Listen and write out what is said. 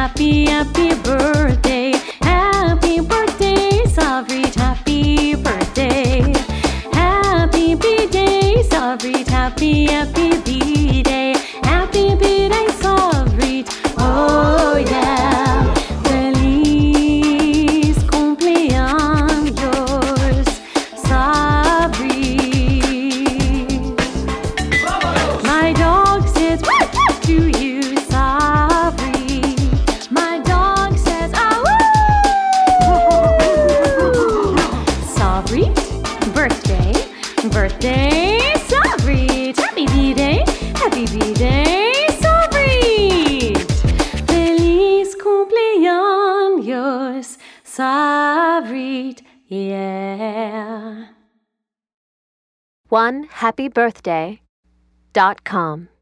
happy, happy birthday. Happy birthday, Savrit, happy birthday. Happy B-Day, Savrit, happy, happy B-Day. Happy B-Day, Savrit, oh yeah. Feliz cumpleaños, Savrit. My dog says to you, Savrit. My dog says Savrit, birthday, birthday, Savrit. Happy B-Day, happy B-Day, Savrit. Feliz cumpleaños, Savrit, yeah. OneHappyBirthday.com